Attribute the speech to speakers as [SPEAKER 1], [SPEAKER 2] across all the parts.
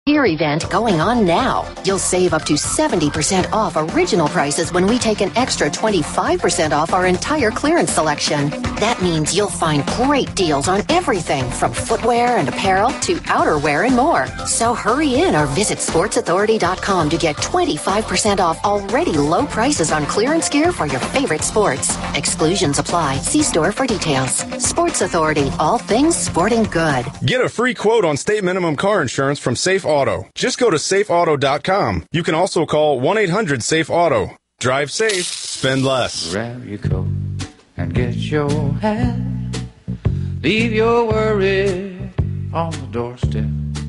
[SPEAKER 1] Year event going on now. You'll save up to 70% off original prices when we take an extra 25% off our entire clearance selection. That means you'll find great deals on everything from footwear and apparel to outerwear and more. So hurry in or visit sportsauthority.com to get 25% off already low prices on clearance gear for your favorite sports. Exclusions apply. See store for details. Sports Authority, all things sporting good.
[SPEAKER 2] Get a free quote on state minimum car insurance from Safe Auto. Just go to safeauto.com. You can also call 1-800-SAFE-AUTO. Drive safe, spend less.
[SPEAKER 3] Grab your coat and get your hat. Leave your worry on the doorstep.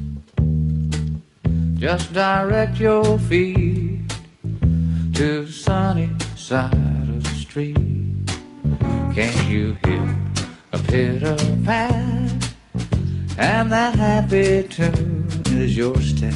[SPEAKER 3] Just direct your feet to the sunny side of the street. Can't you hear a pitter-pat? And that happy tune is your step.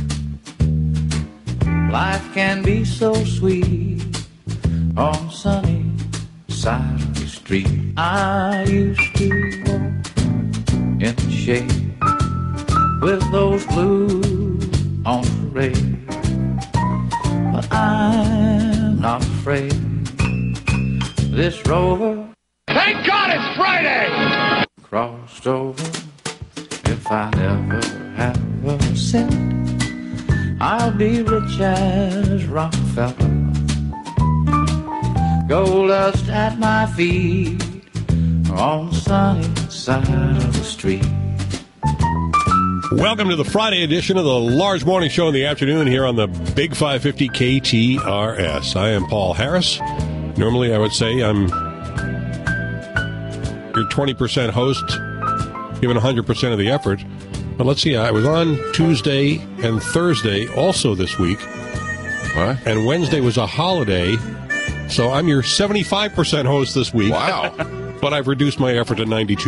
[SPEAKER 3] Life can be so sweet on the sunny side of the street. I used to walk in the shade with those blues on parade, but I'm not afraid. This rover,
[SPEAKER 4] thank God it's Friday,
[SPEAKER 3] crossed over. If I never have a cent, I'll be rich as Rockefeller. Gold dust at my feet on the sunny side of the street.
[SPEAKER 5] Welcome to the Friday edition of the Large Morning Show in the afternoon here on the Big 550 KTRS. I am Paul Harris. Normally I would say I'm your 20% host, given 100% of the effort. But let's see, I was on Tuesday and Thursday also this week.
[SPEAKER 6] What?
[SPEAKER 5] And Wednesday was a holiday, so I'm your 75% host this week.
[SPEAKER 6] Wow.
[SPEAKER 5] But I've reduced my effort to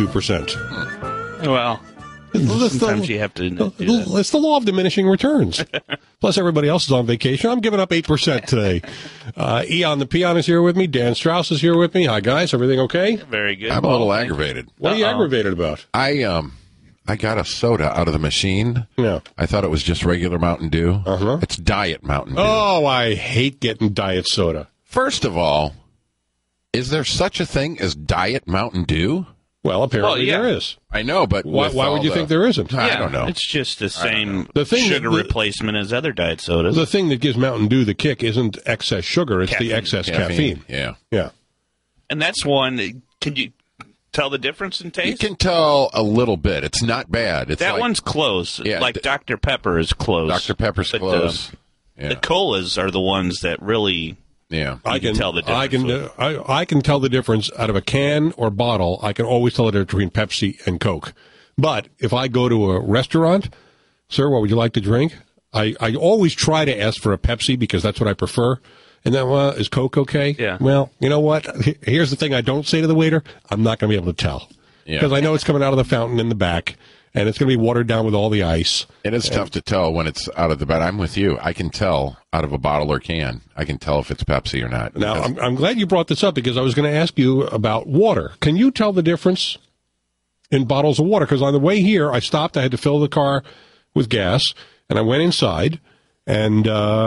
[SPEAKER 5] 92%.
[SPEAKER 7] Well, sometimes you have to do that.
[SPEAKER 5] It's the law of diminishing returns. Plus, everybody else is on vacation. I'm giving up 8% today. Eon the Peon is here with me. Dan Strauss is here with me. Hi, guys. Everything okay?
[SPEAKER 7] Very good.
[SPEAKER 6] I'm a little aggravated.
[SPEAKER 5] What are you aggravated about?
[SPEAKER 6] I got a soda out of the machine.
[SPEAKER 5] Yeah.
[SPEAKER 6] I thought it was just regular Mountain Dew.
[SPEAKER 5] Uh-huh.
[SPEAKER 6] It's Diet Mountain Dew.
[SPEAKER 5] Oh, I hate getting diet soda.
[SPEAKER 6] First of all, is there such a thing as Diet Mountain Dew?
[SPEAKER 5] Well, apparently there is.
[SPEAKER 6] I know, but
[SPEAKER 5] why would you think there isn't?
[SPEAKER 6] I don't know.
[SPEAKER 7] It's just the same
[SPEAKER 5] thing
[SPEAKER 7] sugar replacement as other diet sodas.
[SPEAKER 5] The thing that gives Mountain Dew the kick isn't excess sugar, it's the excess caffeine.
[SPEAKER 6] Yeah.
[SPEAKER 7] And that's one, can you tell the difference in taste?
[SPEAKER 6] You can tell a little bit. It's not bad. It's
[SPEAKER 7] that
[SPEAKER 6] like,
[SPEAKER 7] one's close.
[SPEAKER 6] Yeah,
[SPEAKER 7] like Dr. Pepper is close.
[SPEAKER 6] Dr. Pepper's close.
[SPEAKER 7] The colas are the ones that really...
[SPEAKER 6] Yeah,
[SPEAKER 7] I can tell the difference.
[SPEAKER 5] I can tell the difference out of a can or bottle. I can always tell the difference between Pepsi and Coke. But if I go to a restaurant, sir, what would you like to drink? I always try to ask for a Pepsi because that's what I prefer. And then, well, is Coke okay?
[SPEAKER 7] Yeah.
[SPEAKER 5] Well, you know what? Here's the thing I don't say to the waiter. I'm not going to be able to tell. Because I know it's coming out of the fountain in the back. And it's going to be watered down with all the ice.
[SPEAKER 6] It is tough to tell when it's out of the bottle. I'm with you. I can tell out of a bottle or can. I can tell if it's Pepsi or not.
[SPEAKER 5] Now, I'm glad you brought this up because I was going to ask you about water. Can you tell the difference in bottles of water? Because on the way here, I stopped. I had to fill the car with gas. And I went inside. And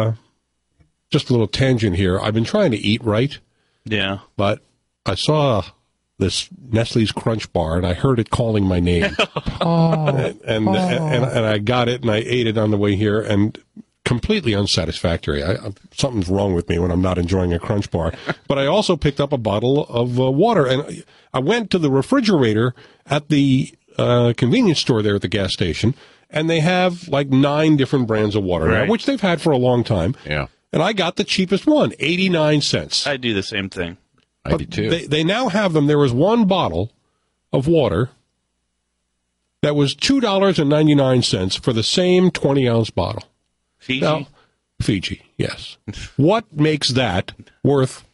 [SPEAKER 5] just a little tangent here. I've been trying to eat right.
[SPEAKER 7] Yeah.
[SPEAKER 5] But I saw this Nestle's Crunch Bar, and I heard it calling my name. And I got it, and I ate it on the way here, and completely unsatisfactory. Something's wrong with me when I'm not enjoying a Crunch Bar. But I also picked up a bottle of water, and I went to the refrigerator at the convenience store there at the gas station, and they have like 9 different brands of water now, which they've had for a long time.
[SPEAKER 6] Yeah.
[SPEAKER 5] And I got the cheapest one, 89 cents.
[SPEAKER 7] I do the same thing.
[SPEAKER 6] I do too.
[SPEAKER 5] They now have them. There was one bottle of water that was $2.99 for the same 20-ounce bottle.
[SPEAKER 7] Fiji?
[SPEAKER 5] Now, Fiji, yes. What makes that worth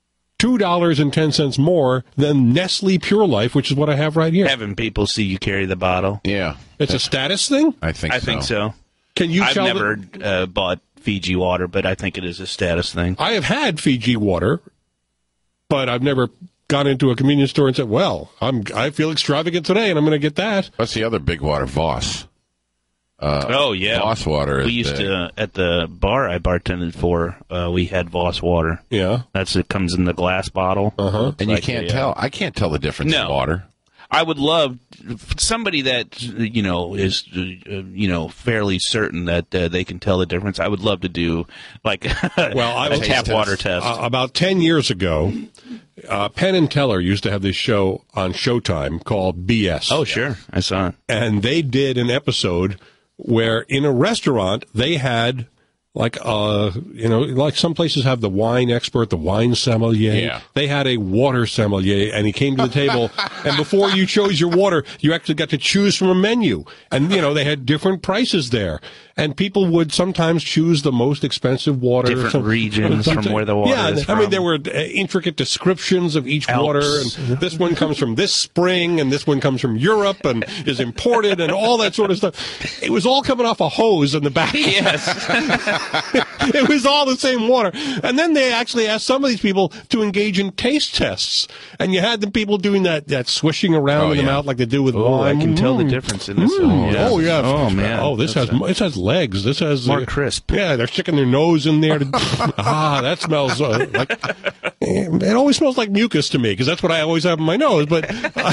[SPEAKER 5] $2.10 more than Nestle Pure Life, which is what I have right here?
[SPEAKER 7] Having people see you carry the bottle.
[SPEAKER 6] Yeah.
[SPEAKER 5] It's a status thing?
[SPEAKER 6] I think so.
[SPEAKER 5] Can you
[SPEAKER 7] I've never bought Fiji water, but I think it is a status thing.
[SPEAKER 5] I have had Fiji water, but I've never gone into a convenience store and said, well, I feel extravagant today, and I'm going to get that.
[SPEAKER 6] What's the other big water? Voss.
[SPEAKER 7] Oh yeah,
[SPEAKER 6] Voss water.
[SPEAKER 7] We used to at the bar I bartended for. We had Voss water.
[SPEAKER 5] Yeah,
[SPEAKER 7] it comes in the glass bottle.
[SPEAKER 6] And you can't tell. I can't tell the difference in water.
[SPEAKER 7] I would love somebody that is fairly certain that they can tell the difference. I would love to do like a tap water test.
[SPEAKER 5] About 10 years ago, Penn and Teller used to have this show on Showtime called BS.
[SPEAKER 7] Oh, sure, I saw it.
[SPEAKER 5] And they did an episode where in a restaurant they had like some places have the wine expert, the wine sommelier.
[SPEAKER 6] Yeah.
[SPEAKER 5] They had a water sommelier, and he came to the table, and before you chose your water, you actually got to choose from a menu. And, they had different prices there. And people would sometimes choose the most expensive water.
[SPEAKER 7] Different regions from where the water is from.
[SPEAKER 5] I mean, there were intricate descriptions of each water, and this one comes from this spring, and this one comes from Europe, and is imported, and all that sort of stuff. It was all coming off a hose in the back.
[SPEAKER 7] Yes.
[SPEAKER 5] It was all the same water. And then they actually asked some of these people to engage in taste tests. And you had the people doing that swishing around in the mouth like they do with wine.
[SPEAKER 7] I can tell the difference in this one.
[SPEAKER 5] Yeah. Oh, yeah.
[SPEAKER 7] Oh, man.
[SPEAKER 5] Oh, this has legs. This has...
[SPEAKER 7] more crisp.
[SPEAKER 5] Yeah, they're sticking their nose in there. That smells like... It always smells like mucus to me, because that's what I always have in my nose, but...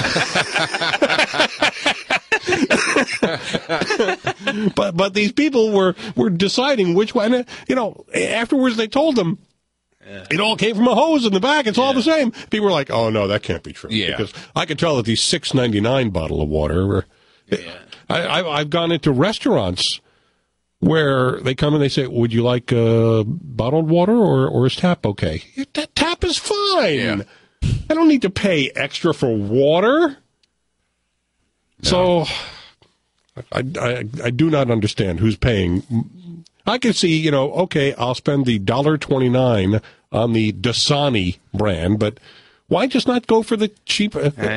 [SPEAKER 5] but these people were deciding which one. Afterwards they told them it all came from a hose in the back. It's all the same. People were like, "Oh no, that can't be true."
[SPEAKER 6] Yeah,
[SPEAKER 5] because I could tell that these $6.99 bottle of water. I've gone into restaurants where they come and they say, "Would you like bottled water or is tap okay?" That tap is fine. Yeah. I don't need to pay extra for water. No. So. I do not understand who's paying. I can see, okay, I'll spend the $1.29 on the Dasani brand, but why just not go for the cheap?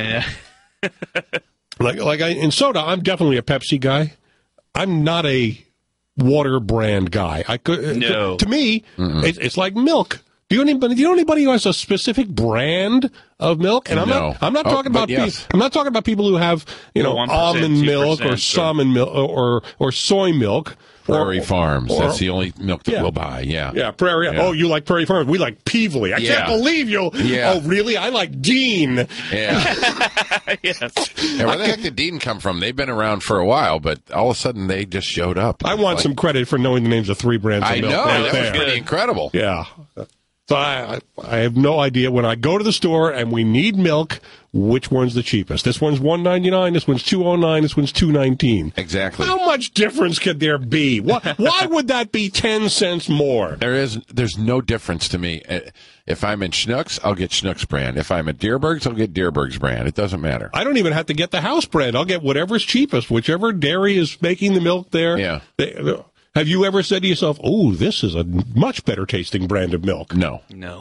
[SPEAKER 5] In soda, I'm definitely a Pepsi guy. I'm not a water brand guy. To me, it's like milk. Do you know anybody who has a specific brand of milk? And I'm not talking about I'm not talking about people who have almond milk or salmon milk or soy milk.
[SPEAKER 6] Prairie Farms. That's the only milk that we'll buy. Yeah.
[SPEAKER 5] Yeah, Prairie. Yeah. Oh, you like Prairie Farms? We like Peevely. I can't believe you. Yeah. Oh, really? I like Dean.
[SPEAKER 6] Yeah. Yes. Yeah, where the heck did Dean come from? They've been around for a while, but all of a sudden they just showed up.
[SPEAKER 5] I want some credit for knowing the names of 3 brands of milk.
[SPEAKER 6] I know.
[SPEAKER 5] Right
[SPEAKER 6] that
[SPEAKER 5] there.
[SPEAKER 6] was pretty incredible.
[SPEAKER 5] Yeah. So I have no idea when I go to the store and we need milk, which one's the cheapest. This one's $1.99, this one's $2.09, this one's $2.19.
[SPEAKER 6] Exactly.
[SPEAKER 5] How much difference could there be? Why would that be 10 cents more?
[SPEAKER 6] There's no difference to me. If I'm in Schnucks, I'll get Schnucks brand. If I'm at Dierberg's, I'll get Dierberg's brand. It doesn't matter.
[SPEAKER 5] I don't even have to get the house brand. I'll get whatever's cheapest, whichever dairy is making the milk there.
[SPEAKER 6] Yeah.
[SPEAKER 5] Have you ever said to yourself, "Oh, this is a much better tasting brand of milk"?
[SPEAKER 6] No.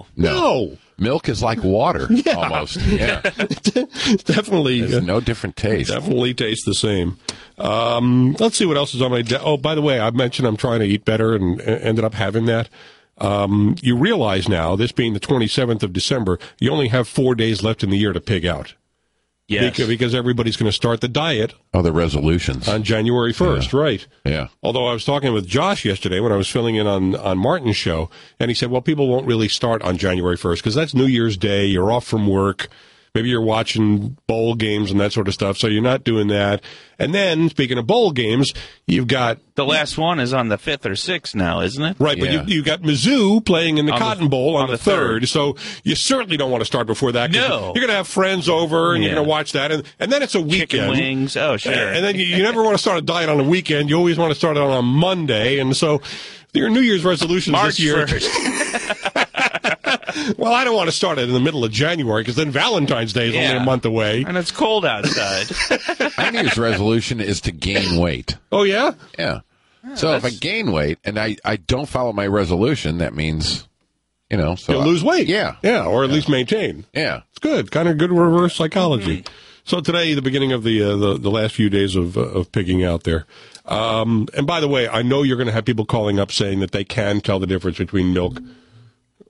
[SPEAKER 6] Milk is like water, almost. Yeah.
[SPEAKER 5] Definitely.
[SPEAKER 6] There's no different taste.
[SPEAKER 5] Definitely tastes the same. Let's see what else is on my oh, by the way, I mentioned I'm trying to eat better and ended up having that. You realize now, this being the 27th of December, you only have 4 days left in the year to pig out.
[SPEAKER 7] Yes.
[SPEAKER 5] Because everybody's going to start the diet.
[SPEAKER 6] Oh, the resolutions.
[SPEAKER 5] On January 1st, right.
[SPEAKER 6] Yeah.
[SPEAKER 5] Although I was talking with Josh yesterday when I was filling in on Martin's show, and he said, well, people won't really start on January 1st because that's New Year's Day, you're off from work, maybe you're watching bowl games and that sort of stuff, so you're not doing that. And then, speaking of bowl games, you've got...
[SPEAKER 7] The last one is on the 5th or 6th now, isn't it?
[SPEAKER 5] Right, but you've got Mizzou playing in the Cotton Bowl on the 3rd, so you certainly don't want to start before that.
[SPEAKER 7] No.
[SPEAKER 5] You're going to have friends over, and you're going to watch that, and then it's a weekend.
[SPEAKER 7] Chicken wings, oh, sure.
[SPEAKER 5] And then you never want to start a diet on a weekend. You always want to start it on a Monday, and so your New Year's resolutions
[SPEAKER 7] March
[SPEAKER 5] this year...
[SPEAKER 7] 1st.
[SPEAKER 5] Well, I don't want to start it in the middle of January because then Valentine's Day is only a month away.
[SPEAKER 7] And it's cold outside.
[SPEAKER 6] My New Year's resolution is to gain weight.
[SPEAKER 5] Oh, yeah?
[SPEAKER 6] Yeah. So if I gain weight and I don't follow my resolution, that means, so
[SPEAKER 5] you'll lose weight.
[SPEAKER 6] Yeah.
[SPEAKER 5] Yeah, or at least maintain.
[SPEAKER 6] Yeah.
[SPEAKER 5] It's good. Kind of good reverse psychology. Mm-hmm. So today, the beginning of the last few days of pigging out there. And by the way, I know you're going to have people calling up saying that they can tell the difference between milk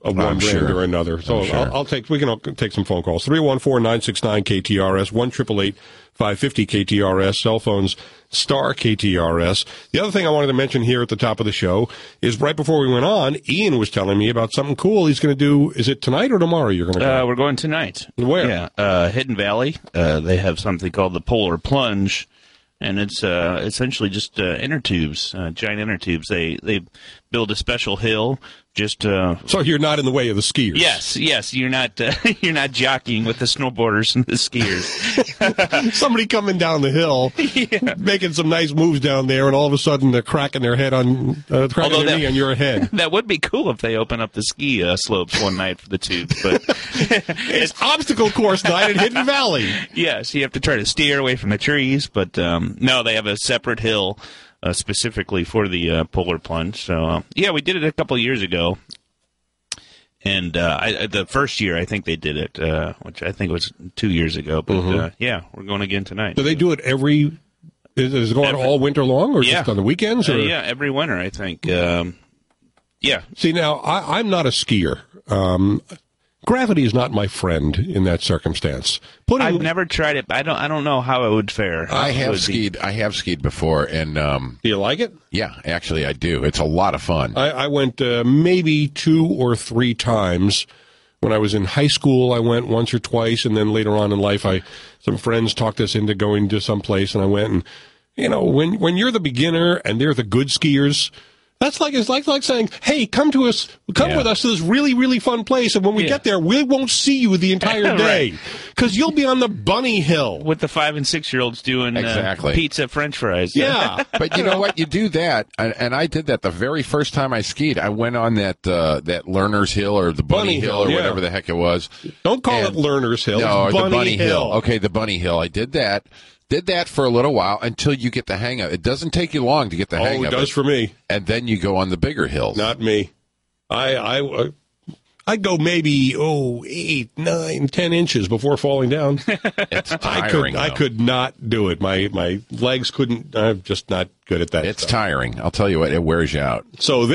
[SPEAKER 5] of one brand or another. So we can take some phone calls. 314-969-KTRS, 1-888-550-KTRS, cell phones, star KTRS. The other thing I wanted to mention here at the top of the show is right before we went on, Ian was telling me about something cool he's going to do. Is it tonight or tomorrow you're going to go?
[SPEAKER 7] We're going tonight.
[SPEAKER 5] Where?
[SPEAKER 7] Yeah, Hidden Valley. They have something called the Polar Plunge. And it's essentially just inner tubes, giant inner tubes. They build a special hill. So
[SPEAKER 5] you're not in the way of the skiers.
[SPEAKER 7] Yes, you're not jockeying with the snowboarders and the skiers.
[SPEAKER 5] Somebody coming down the hill, making some nice moves down there, and all of a sudden they're cracking their head on their knee on your head.
[SPEAKER 7] That would be cool if they open up the ski slopes one night for the tubes. But
[SPEAKER 5] it's obstacle course night at Hidden Valley.
[SPEAKER 7] Yes, you have to try to steer away from the trees, but no, they have a separate hill. Specifically for the Polar Plunge. So, we did it a couple of years ago. And the first year, I think they did it, which I think was 2 years ago. But, we're going again tonight.
[SPEAKER 5] Do they do it is it going all winter long or just on the weekends? Or?
[SPEAKER 7] Every winter, I think.
[SPEAKER 5] See, now, I'm not a skier. Gravity is not my friend in that circumstance.
[SPEAKER 7] I've never tried it. I don't know how it would fare.
[SPEAKER 6] I have skied before, and
[SPEAKER 5] do you like it?
[SPEAKER 6] Yeah, actually, I do. It's a lot of fun.
[SPEAKER 5] I went maybe 2 or 3 times. When I was in high school, I went once or twice, and then later on in life, some friends talked us into going to some place, and I went. And when you're the beginner and they're the good skiers. It's like saying, "Hey, come with us to this really, really fun place, and when we get there, we won't see you the entire day because you'll be on the bunny hill
[SPEAKER 7] with the 5 and 6 year olds doing pizza, French fries."
[SPEAKER 5] Yeah,
[SPEAKER 6] but you know what? You do that, and I did that the very first time I skied. I went on that Learner's Hill or the Bunny Hill or whatever the heck it was.
[SPEAKER 5] Don't call it Learner's Hill.
[SPEAKER 6] No,
[SPEAKER 5] it's
[SPEAKER 6] the Bunny Hill. Okay, the Bunny Hill. I did that. Did that for a little while until you get the hang of it. It doesn't take you long to get the hang of it.
[SPEAKER 5] Oh, it does for me.
[SPEAKER 6] And then you go on the bigger hills.
[SPEAKER 5] Not me. I go maybe 8, 9, 10 inches before falling down.
[SPEAKER 6] It's tiring.
[SPEAKER 5] I could not do it. My legs couldn't. I'm just not good at that.
[SPEAKER 6] It's tiring. I'll tell you what. It wears you out.
[SPEAKER 5] So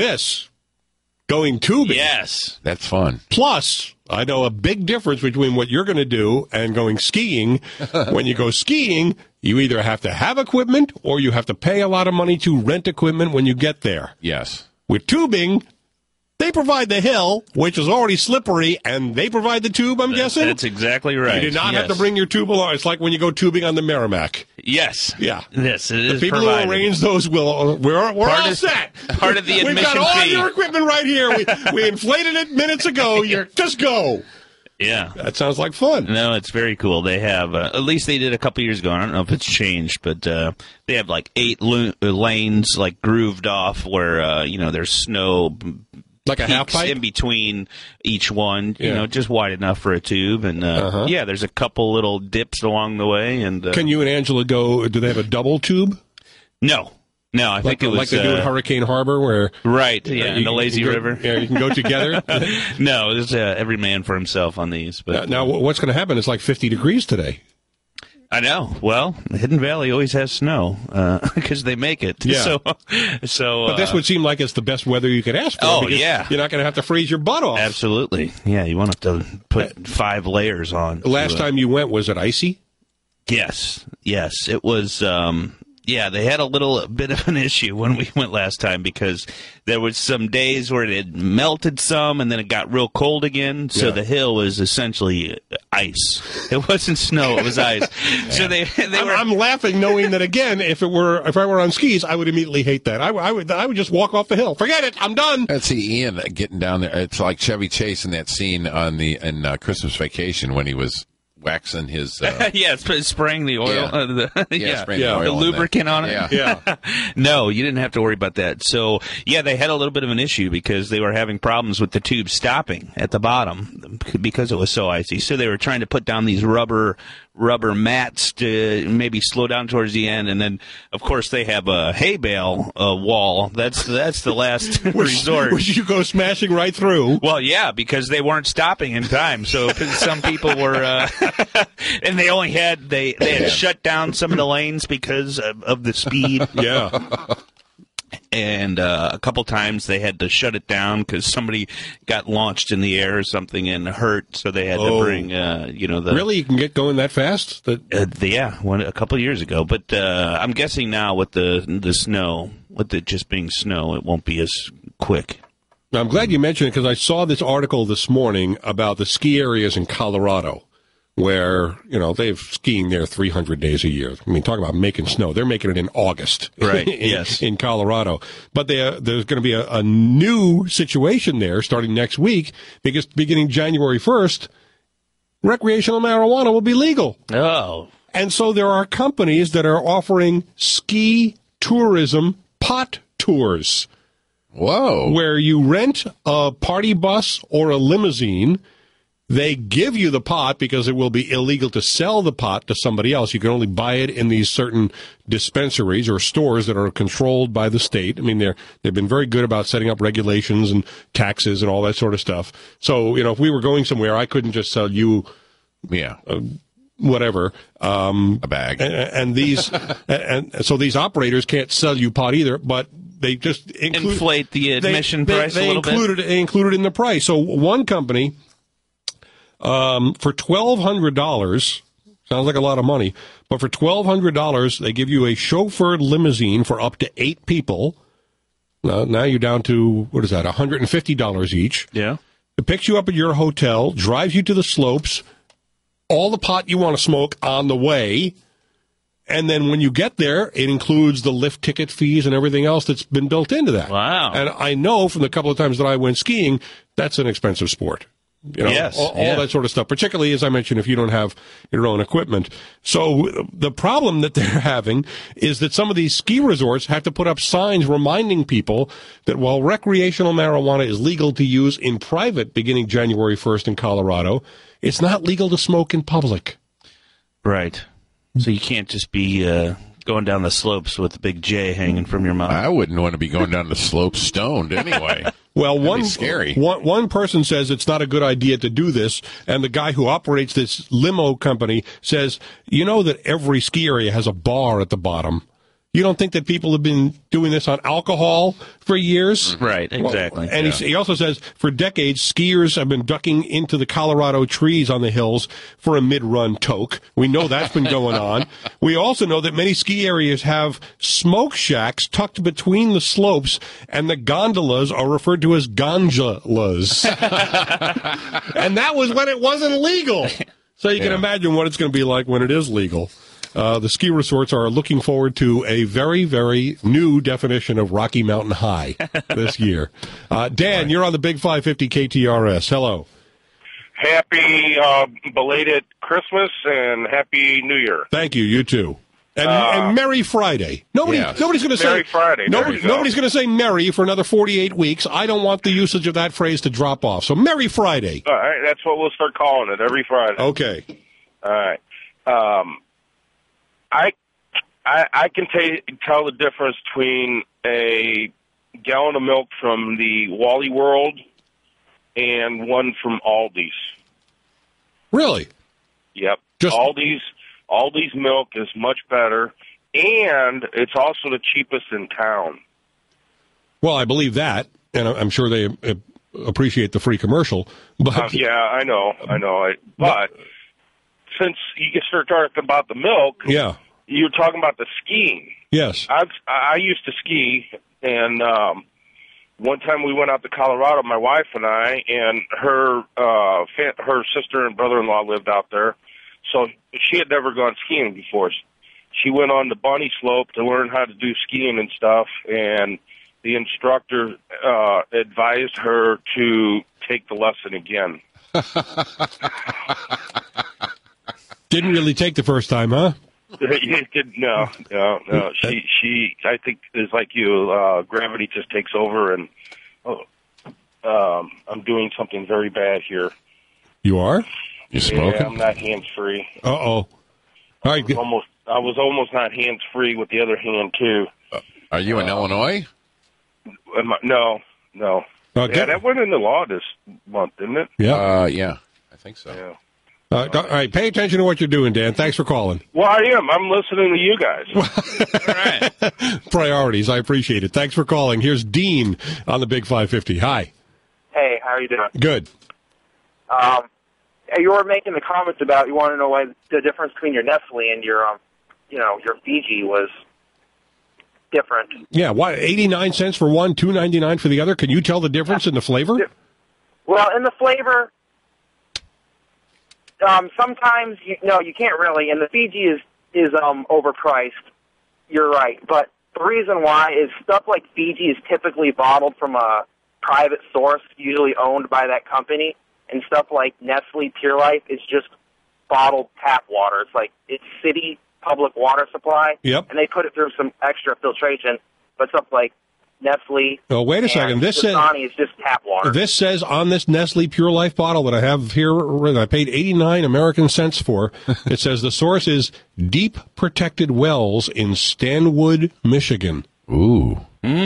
[SPEAKER 5] going tubing.
[SPEAKER 7] Yes,
[SPEAKER 6] that's fun.
[SPEAKER 5] Plus, I know a big difference between what you're going to do and going skiing. When you go skiing, you either have to have equipment or you have to pay a lot of money to rent equipment when you get there.
[SPEAKER 6] Yes.
[SPEAKER 5] With tubing, they provide the hill, which is already slippery, and they provide the tube, I'm guessing?
[SPEAKER 7] That's exactly right.
[SPEAKER 5] You do not have to bring your tube along. It's like when you go tubing on the Merrimack.
[SPEAKER 7] Yes.
[SPEAKER 5] Yeah.
[SPEAKER 7] Yes, it is
[SPEAKER 5] the people
[SPEAKER 7] provided.
[SPEAKER 5] who arrange those we're all set.
[SPEAKER 7] Part of the admission
[SPEAKER 5] We've got all
[SPEAKER 7] fee.
[SPEAKER 5] your equipment right here. We inflated it minutes ago. Just go.
[SPEAKER 7] Yeah.
[SPEAKER 5] That sounds like fun.
[SPEAKER 7] No, it's very cool. They have, at least they did a couple years ago. I don't know if it's changed, but they have like 8 lanes like grooved off where, there's snow.
[SPEAKER 5] Like a half pipe?
[SPEAKER 7] In between each one, just wide enough for a tube. And, there's a couple little dips along the way. And
[SPEAKER 5] can you and Angela go, do they have a double tube?
[SPEAKER 7] No, I think it was...
[SPEAKER 5] Like they do at Hurricane Harbor where...
[SPEAKER 7] Right, in the Lazy River.
[SPEAKER 5] Yeah, you can go together?
[SPEAKER 7] No, there's every man for himself on these. But
[SPEAKER 5] now what's going to happen? It's like 50 degrees today.
[SPEAKER 7] I know. Well, Hidden Valley always has snow because they make it.
[SPEAKER 5] Yeah.
[SPEAKER 7] So,
[SPEAKER 5] but this would seem like it's the best weather you could ask for.
[SPEAKER 7] Oh, yeah.
[SPEAKER 5] You're not going to have to freeze your butt off.
[SPEAKER 7] Absolutely. Yeah, you won't have to put 5 layers on.
[SPEAKER 5] Last time you went, was it icy?
[SPEAKER 7] Yes. It was... they had a little bit of an issue when we went last time because there was some days where it had melted some and then it got real cold again. So the hill was essentially ice. It wasn't snow; it was ice. So they were.
[SPEAKER 5] I'm laughing, knowing that again, if I were on skis, I would immediately hate that. I would just walk off the hill. Forget it. I'm done.
[SPEAKER 6] Let's see Ian getting down there. It's like Chevy Chase in that scene in Christmas Vacation when he was waxing his
[SPEAKER 7] spraying the oil the lubricant on it. No, you didn't have to worry about that. So they had a little bit of an issue because they were having problems with the tube stopping at the bottom because it was so icy. So they were trying to put down these rubber mats to maybe slow down towards the end, and then of course they have a hay bale wall. That's the last resort.
[SPEAKER 5] Which you go smashing right through.
[SPEAKER 7] Well, yeah, because they weren't stopping in time. So some people were, and they only had they had shut down some of the lanes because of the speed.
[SPEAKER 5] Yeah.
[SPEAKER 7] And a couple times they had to shut it down because somebody got launched in the air or something and hurt, so they had to bring,
[SPEAKER 5] Really? You can get going that fast?
[SPEAKER 7] A couple of years ago. But I'm guessing now with the snow, with it just being snow, it won't be as quick.
[SPEAKER 5] Now, I'm glad you mentioned it because I saw this article this morning about the ski areas in Colorado where, they have skiing there 300 days a year. I mean, talk about making snow. They're making it in August.
[SPEAKER 7] Right, yes.
[SPEAKER 5] In Colorado. But there's going to be a new situation there starting next week because beginning January 1st, recreational marijuana will be legal.
[SPEAKER 7] Oh.
[SPEAKER 5] And so there are companies that are offering ski tourism pot tours.
[SPEAKER 6] Whoa.
[SPEAKER 5] Where you rent a party bus or a limousine. They give you the pot because it will be illegal to sell the pot to somebody else. You can only buy it in these certain dispensaries or stores that are controlled by the state. I mean, they've been very good about setting up regulations and taxes and all that sort of stuff. So, if we were going somewhere, I couldn't just sell you, whatever,
[SPEAKER 6] a bag.
[SPEAKER 5] And these, and so these operators can't sell you pot either, but they just
[SPEAKER 7] inflate the admission price a little bit.
[SPEAKER 5] They include it in the price. So one company, for $1,200, sounds like a lot of money, but for $1,200, they give you a chauffeured limousine for up to 8 people. Now you're down to, what is that, $150 each.
[SPEAKER 7] Yeah.
[SPEAKER 5] It picks you up at your hotel, drives you to the slopes, all the pot you want to smoke on the way, and then when you get there, it includes the lift ticket fees and everything else that's been built into that.
[SPEAKER 7] Wow.
[SPEAKER 5] And I know from the couple of times that I went skiing, that's an expensive sport.
[SPEAKER 7] Yes,
[SPEAKER 5] all that sort of stuff, particularly, as I mentioned, if you don't have your own equipment. So the problem that they're having is that some of these ski resorts have to put up signs reminding people that while recreational marijuana is legal to use in private beginning January 1st in Colorado, it's not legal to smoke in public.
[SPEAKER 7] Right. So you can't just be going down the slopes with the big J hanging from your mouth.
[SPEAKER 6] I wouldn't want to be going down the slopes stoned anyway.
[SPEAKER 5] Well,
[SPEAKER 6] scary.
[SPEAKER 5] One person says it's not a good idea to do this, and the guy who operates this limo company says, that every ski area has a bar at the bottom. You don't think that people have been doing this on alcohol for years?
[SPEAKER 7] Right, exactly.
[SPEAKER 5] Well, and he also says, for decades, skiers have been ducking into the Colorado trees on the hills for a mid-run toke. We know that's been going on. We also know that many ski areas have smoke shacks tucked between the slopes, and the gondolas are referred to as gondolas. And that was when it wasn't legal. So you can imagine what it's going to be like when it is legal. The ski resorts are looking forward to a very, very new definition of Rocky Mountain High this year. Dan, you're on the Big 550 KTRS. Hello.
[SPEAKER 8] Happy belated Christmas and Happy New Year.
[SPEAKER 5] Thank you. You too. And Merry Friday. Nobody's going to say
[SPEAKER 8] Merry Friday.
[SPEAKER 5] Nobody's going to say Merry for another 48 weeks. I don't want the usage of that phrase to drop off. So Merry Friday.
[SPEAKER 8] All right, that's what we'll start calling it every Friday.
[SPEAKER 5] Okay.
[SPEAKER 8] All right. I can tell the difference between a gallon of milk from the Wally World and one from Aldi's.
[SPEAKER 5] Really?
[SPEAKER 8] Yep. Aldi's milk is much better, and it's also the cheapest in town.
[SPEAKER 5] Well, I believe that, and I'm sure they appreciate the free commercial. But
[SPEAKER 8] yeah, I know. But since you can start talking about the milk, you were talking about the skiing.
[SPEAKER 5] Yes.
[SPEAKER 8] I used to ski, and one time we went out to Colorado, my wife and I, and her sister and brother-in-law lived out there, so she had never gone skiing before. She went on the bunny slope to learn how to do skiing and stuff, and the instructor advised her to take the lesson again.
[SPEAKER 5] Didn't really take the first time, huh?
[SPEAKER 8] No. She, I think, is like you. Gravity just takes over, and I'm doing something very bad here.
[SPEAKER 5] You are?
[SPEAKER 6] You smoking?
[SPEAKER 8] Yeah, I'm not hands-free.
[SPEAKER 5] Uh-oh. All right.
[SPEAKER 8] I was almost not hands-free with the other hand, too.
[SPEAKER 6] Are you in Illinois?
[SPEAKER 8] No.
[SPEAKER 5] Okay.
[SPEAKER 8] Yeah, that went into law this month, didn't it?
[SPEAKER 5] Yeah.
[SPEAKER 6] Yeah, I think so.
[SPEAKER 8] Yeah.
[SPEAKER 5] All right, pay attention to what you're doing, Dan. Thanks for calling.
[SPEAKER 8] Well, I am. I'm listening to you guys.
[SPEAKER 7] All right.
[SPEAKER 5] Priorities. I appreciate it. Thanks for calling. Here's Dean on the Big 550. Hi.
[SPEAKER 9] Hey, how are you doing?
[SPEAKER 5] Good.
[SPEAKER 9] You were making the comments about you want to know why the difference between your Nestle and your Fiji was different.
[SPEAKER 5] Yeah, why 89 cents for one, $2.99 for the other? Can you tell the difference in the flavor?
[SPEAKER 9] Well, in the flavor, sometimes you can't really. And the Fiji is overpriced. You're right, but the reason why is stuff like Fiji is typically bottled from a private source, usually owned by that company, and stuff like Nestle Pure Life is just bottled tap water. It's city public water supply,
[SPEAKER 5] yep,
[SPEAKER 9] and they put it through some extra filtration. But stuff like Nestle.
[SPEAKER 5] Oh, wait a second. This says
[SPEAKER 9] is just tap water.
[SPEAKER 5] This says on this Nestle Pure Life bottle that I have here, that I paid 89 American cents for. It says the source is Deep Protected Wells in Stanwood, Michigan.
[SPEAKER 6] Ooh.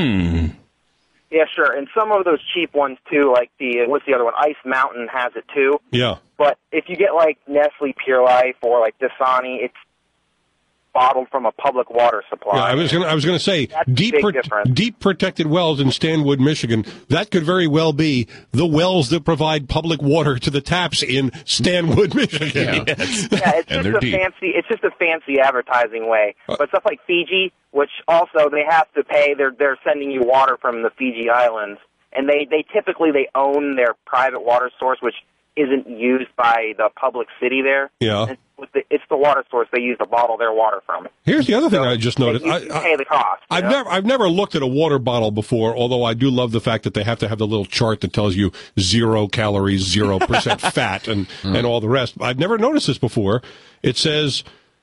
[SPEAKER 9] Yeah, sure. And some of those cheap ones too, like what's the other one? Ice Mountain has it too.
[SPEAKER 5] Yeah.
[SPEAKER 9] But if you get like Nestle Pure Life or like Dasani, it's bottled from a public water supply.
[SPEAKER 5] Yeah, I was going to say deep protected wells in Stanwood, Michigan. That could very well be the wells that provide public water to the taps in Stanwood, Michigan.
[SPEAKER 9] Yeah, it's just a fancy advertising way. But stuff like Fiji, which also they have to pay, they're sending you water from the Fiji Islands, and they typically own their private water source, which isn't used by the public city there.
[SPEAKER 5] Yeah.
[SPEAKER 9] It's the water source they use to bottle their water from.
[SPEAKER 5] Here's the other thing I just noticed.
[SPEAKER 9] You pay the cost.
[SPEAKER 5] I've never looked at a water bottle before, although I do love the fact that they have to have the little chart that tells you 0 calories, 0% fat, and all the rest. I've never noticed this before. It says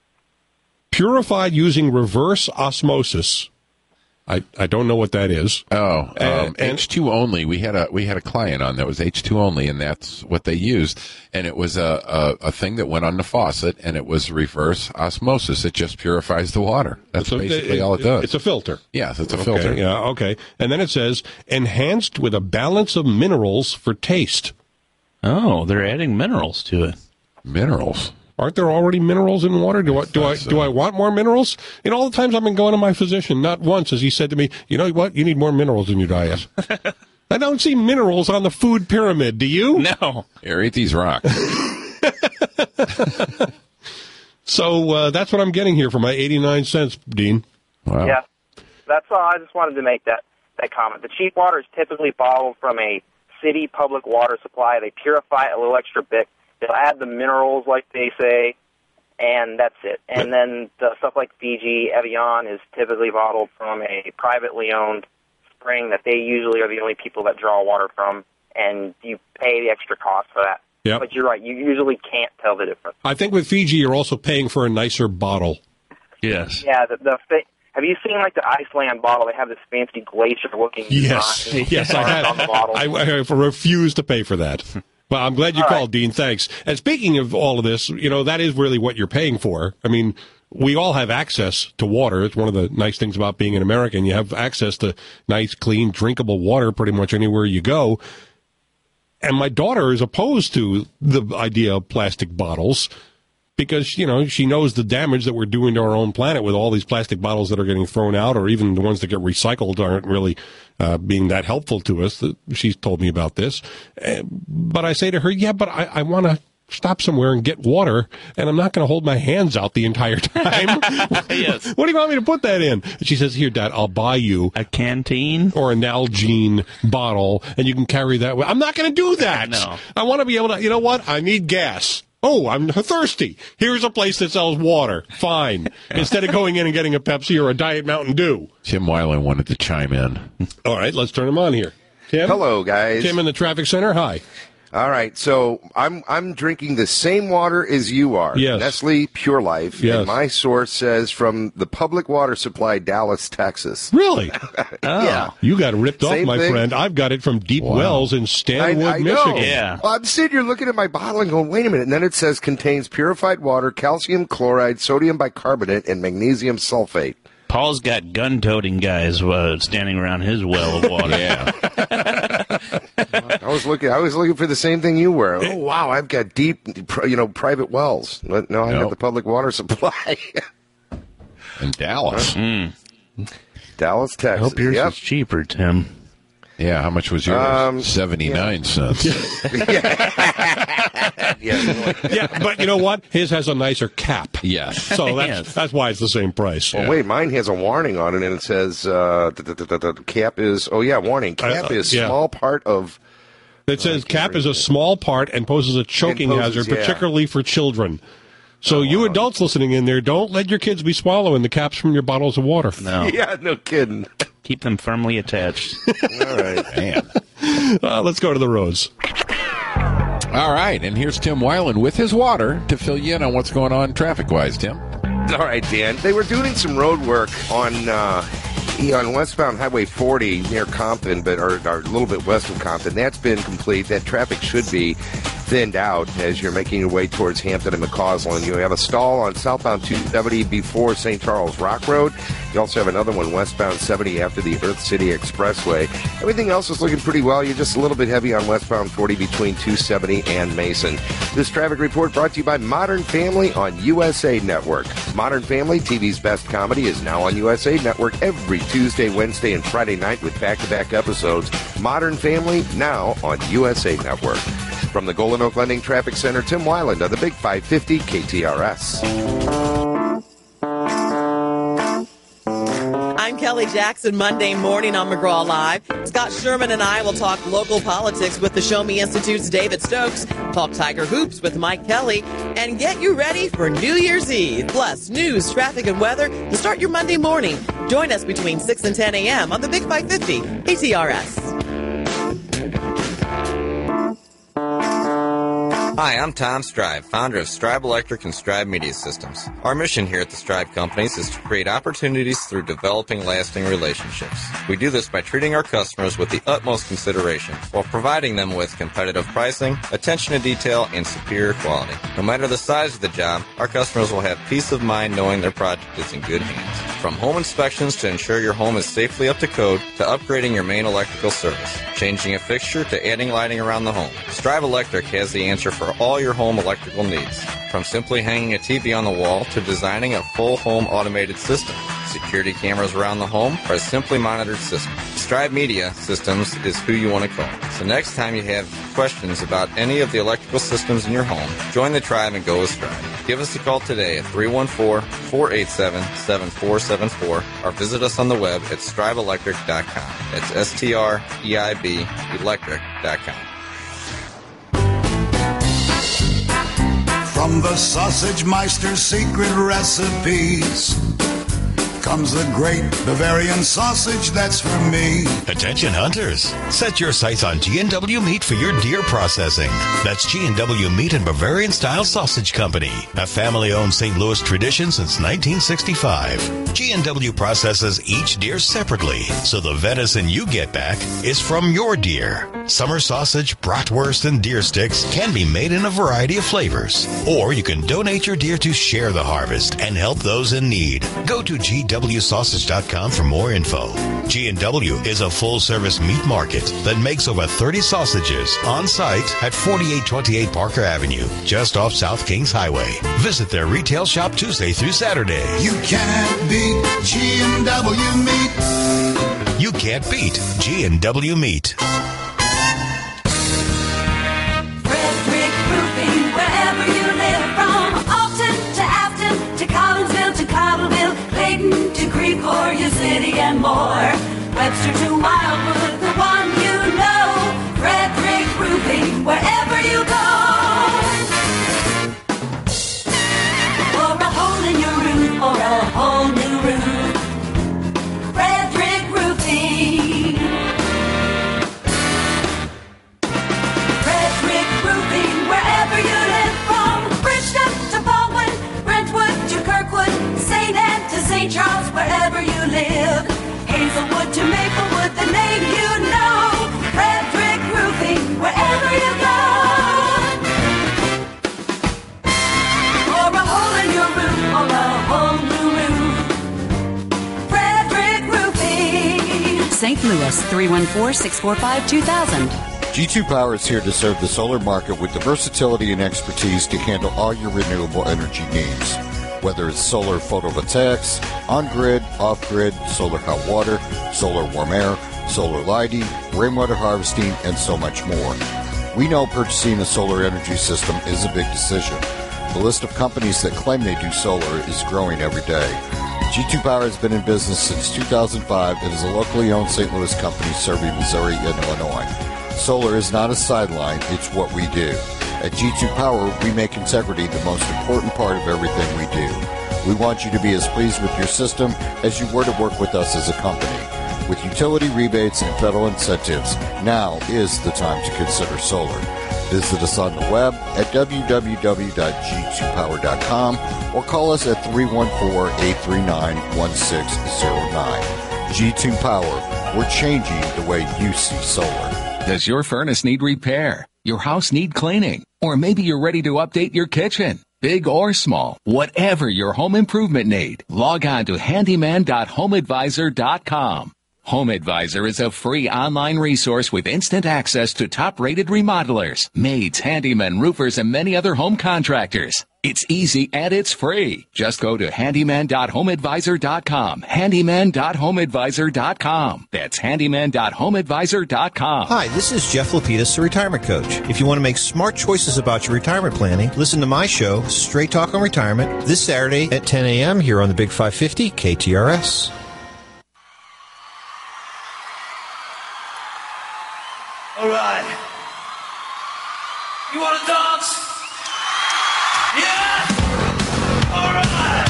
[SPEAKER 5] purified using reverse osmosis. I don't know what that is.
[SPEAKER 6] H2 only. We had a client on that was H2 only, and that's what they used. And it was a thing that went on the faucet, and it was reverse osmosis. It just purifies the water. That's basically all it does.
[SPEAKER 5] It's a filter.
[SPEAKER 6] Yes, it's a filter.
[SPEAKER 5] Yeah, okay. And then it says enhanced with a balance of minerals for taste.
[SPEAKER 7] Oh, they're adding minerals to it.
[SPEAKER 6] Minerals.
[SPEAKER 5] Aren't there already minerals in water? Do I want more minerals? In all the times I've been going to my physician, not once has he said to me, you know what, you need more minerals in your diet. I don't see minerals on the food pyramid, do you?
[SPEAKER 7] No.
[SPEAKER 6] Here, eat these rocks.
[SPEAKER 5] So that's what I'm getting here for my 89 cents, Dean.
[SPEAKER 6] Wow.
[SPEAKER 9] Yeah, that's all. I just wanted to make that comment. The cheap water is typically bottled from a city public water supply. They purify it a little extra bit. They'll add the minerals, like they say, and that's it. And then the stuff like Fiji, Evian is typically bottled from a privately owned spring that they usually are the only people that draw water from, and you pay the extra cost for that.
[SPEAKER 5] Yep.
[SPEAKER 9] But you're right, you usually can't tell the difference.
[SPEAKER 5] I think with Fiji, you're also paying for a nicer bottle.
[SPEAKER 7] Yes.
[SPEAKER 9] Yeah, have you seen like the Iceland bottle? They have this fancy glacier-looking design.
[SPEAKER 5] Yes, I have.
[SPEAKER 9] On the bottle.
[SPEAKER 5] I refuse to pay for that. Well, I'm glad you called, Dean. Thanks. And speaking of all of this, that is really what you're paying for. I mean, we all have access to water. It's one of the nice things about being an American. You have access to nice, clean, drinkable water pretty much anywhere you go. And my daughter is opposed to the idea of plastic bottles because, she knows the damage that we're doing to our own planet with all these plastic bottles that are getting thrown out, or even the ones that get recycled aren't really being that helpful to us. She's told me about this. But I say to her, yeah, but I want to stop somewhere and get water, and I'm not going to hold my hands out the entire time.
[SPEAKER 7] Yes.
[SPEAKER 5] What do you want me to put that in? And she says, here, Dad, I'll buy you
[SPEAKER 7] a canteen
[SPEAKER 5] or an Nalgene bottle, and you can carry that. I'm not going to do that.
[SPEAKER 7] No.
[SPEAKER 5] I want to be able to, you know what? I need gas. Oh, I'm thirsty. Here's a place that sells water. Fine. Instead of going in and getting a Pepsi or a Diet Mountain Dew.
[SPEAKER 6] Tim Weiland wanted to chime in.
[SPEAKER 5] All right, let's turn him on here. Tim?
[SPEAKER 10] Hello, guys.
[SPEAKER 5] Tim in the traffic center. Hi.
[SPEAKER 10] All right, so I'm drinking the same water as you are.
[SPEAKER 5] Yes.
[SPEAKER 10] Nestle Pure Life.
[SPEAKER 5] Yes.
[SPEAKER 10] And my source says from the public water supply, Dallas, Texas.
[SPEAKER 5] Really?
[SPEAKER 10] Yeah.
[SPEAKER 5] You got ripped off, my friend. I've got it from Deep Wells in Stanwood, Michigan.
[SPEAKER 7] Yeah.
[SPEAKER 10] Well, I'm sitting here looking at my bottle and going, wait a minute. And then it says contains purified water, calcium chloride, sodium bicarbonate, and magnesium sulfate.
[SPEAKER 7] Paul's got gun-toting guys standing around his well of water.
[SPEAKER 10] Yeah. was looking for the same thing you were. Oh wow, I've got deep, private wells. No, I got the public water supply.
[SPEAKER 6] In Dallas.
[SPEAKER 10] Dallas, Texas.
[SPEAKER 7] I hope yours is cheaper, Tim.
[SPEAKER 6] Yeah, how much was yours? 79 cents.
[SPEAKER 5] Yeah, but you know what? His has a nicer cap.
[SPEAKER 6] Yes.
[SPEAKER 5] So that's why it's the same price.
[SPEAKER 10] Well, wait, mine has a warning on it, and it says the cap is, warning. Cap is small part of...
[SPEAKER 5] It says cap is a small part and poses a choking hazard, particularly for children. So you adults listening in there, don't let your kids be swallowing the caps from your bottles of water.
[SPEAKER 7] No.
[SPEAKER 10] Yeah, no kidding.
[SPEAKER 7] Keep them firmly attached.
[SPEAKER 10] All right.
[SPEAKER 6] Man.
[SPEAKER 5] Let's go to the roads.
[SPEAKER 6] All right, and here's Tim Weiland with his water to fill you in on what's going on traffic-wise, Tim.
[SPEAKER 10] All right, Dan. They were doing some road work on westbound Highway 40 near Compton, or a little bit west of Compton. That's been complete. That traffic should be thinned out as you're making your way towards Hampton and McCausland. You have a stall on southbound 270 before St. Charles Rock Road. You also have another one westbound 70 after the Earth City Expressway. Everything else is looking pretty well. You're just a little bit heavy on westbound 40 between 270 and Mason. This traffic report brought to you by Modern Family on USA Network. Modern Family, TV's best comedy, is now on USA Network every Tuesday, Wednesday, and Friday night with back-to-back episodes. Modern Family, now on USA Network. From the Golden Oak Lending Traffic Center, Tim Weiland of the Big 550 KTRS.
[SPEAKER 11] I'm Kelly Jackson. Monday morning on McGraw Live. Scott Sherman and I will talk local politics with the Show Me Institute's David Stokes, talk Tiger Hoops with Mike Kelly, and get you ready for New Year's Eve. Plus, news, traffic, and weather to start your Monday morning. Join us between 6 and 10 a.m. on the Big 550 KTRS.
[SPEAKER 12] Hi, I'm Tom Strive, founder of Strive Electric and Strive Media Systems. Our mission here at the Strive Companies is to create opportunities through developing lasting relationships. We do this by treating our customers with the utmost consideration while providing them with competitive pricing, attention to detail, and superior quality. No matter the size of the job, our customers will have peace of mind knowing their project is in good hands. From home inspections to ensure your home is safely up to code, to upgrading your main electrical service, changing a fixture to adding lighting around the home, Strive Electric has the answer for all your home electrical needs. From simply hanging a TV on the wall to designing a full home automated system, security cameras around the home, or a simply monitored system, Strive Media Systems is who you want to call. So next time you have questions about any of the electrical systems in your home, join the tribe and go with Strive. Give us a call today at 314-487-7474 or visit us on the web at striveelectric.com. That's STREIB electric.com.
[SPEAKER 13] From the Sausage Meister's secret recipes comes the great Bavarian sausage that's for me.
[SPEAKER 14] Attention hunters, set your sights on G&W Meat for your deer processing. That's G&W Meat and Bavarian Style Sausage Company, a family-owned St. Louis tradition since 1965. G&W processes each deer separately, so the venison you get back is from your deer. Summer sausage, bratwurst, and deer sticks can be made in a variety of flavors. Or you can donate your deer to share the harvest and help those in need. Go to GWSausage.com for more info. G&W is a full-service meat market that makes over 30 sausages on site at 4828 Parker Avenue, just off South Kings Highway. Visit their retail shop Tuesday through Saturday.
[SPEAKER 13] You can't beat G&W Meat.
[SPEAKER 14] You can't beat G&W Meat.
[SPEAKER 15] Frederick Roofing, wherever you live, from Alton to Afton to Collinsville to Cottleville, Clayton to Creve Coeur, your city and more. Webster to Wildwood, the one you know. Frederick Roofing, wherever you go. For a hole in your roof or a whole new roof, Frederick Roofing. Frederick Roofing, wherever you live, from Bridgeton to Baldwin, Brentwood to Kirkwood, St. Anne to St. Charles, wherever you live. Hazelwood to Maplewood, the name you know. Frederick Roofing, wherever you go. For a hole in your roof or a whole new roof, Frederick Roofing.
[SPEAKER 16] St. Louis, 314-645-2000. G2 Power is here to serve the solar market with the versatility and expertise to handle all your renewable energy needs. Whether it's solar photovoltaics, on-grid, off-grid, solar hot water, solar warm air, solar lighting, rainwater harvesting, and so much more. We know purchasing a solar energy system is a big decision. The list of companies that claim they do solar is growing every day. G2 Power has been in business since 2005 and is a locally owned St. Louis company serving Missouri and Illinois. Solar is not a sideline, it's what we do. At G2 Power, we make integrity the most important part of everything we do. We want you to be as pleased with your system as you were to work with us as a company. With utility rebates and federal incentives, now is the time to consider solar. Visit us on the web at www.g2power.com or call us at 314-839-1609. G2 Power, we're changing the way you see solar.
[SPEAKER 17] Does your furnace need repair? Your house need cleaning? Or maybe you're ready to update your kitchen? Big or small, whatever your home improvement need, log on to handyman.homeadvisor.com. HomeAdvisor is a free online resource with instant access to top-rated remodelers, maids, handymen, roofers, and many other home contractors. It's easy and it's free. Just go to handyman.homeadvisor.com. Handyman.homeadvisor.com. That's handyman.homeadvisor.com.
[SPEAKER 18] Hi, this is Jeff Lapidus, the retirement coach. If you want to make smart choices about your retirement planning, listen to my show, Straight Talk on Retirement, this Saturday at 10 a.m. here on the Big 550 KTRS.
[SPEAKER 4] All right. You want to dance? Yeah? All right.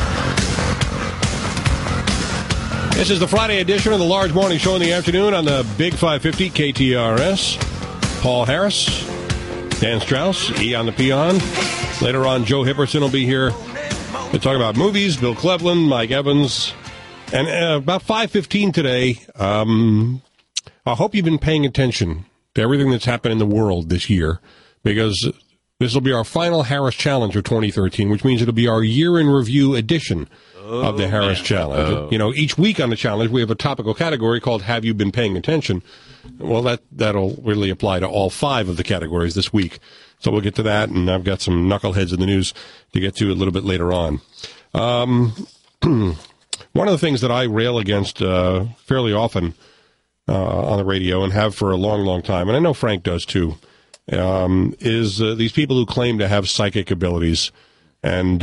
[SPEAKER 5] This is the Friday edition of the Large Morning Show in the afternoon on the Big 550 KTRS. Paul Harris, Dan Strauss, E on the Peon. Later on, Joe Hipperson will be here to talk about movies. Bill Cleveland, Mike Evans. And about 5:15 today, I hope you've been paying attention to everything that's happened in the world this year, because this will be our final Harris Challenge of 2013, which means it'll be our year-in-review edition of the Harris Challenge. You know, each week on the challenge, we have a topical category called Have You Been Paying Attention? Well, that'll really apply to all 5 of the categories this week. So we'll get to that, and I've got some knuckleheads in the news to get to a little bit later on. One of the things that I rail against fairly often on the radio, and have for a long, long time, and I know Frank does too, is these people who claim to have psychic abilities, and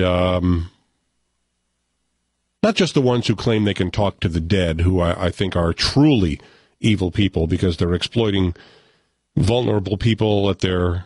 [SPEAKER 5] not just the ones who claim they can talk to the dead, who I think are truly evil people because they're exploiting vulnerable people at their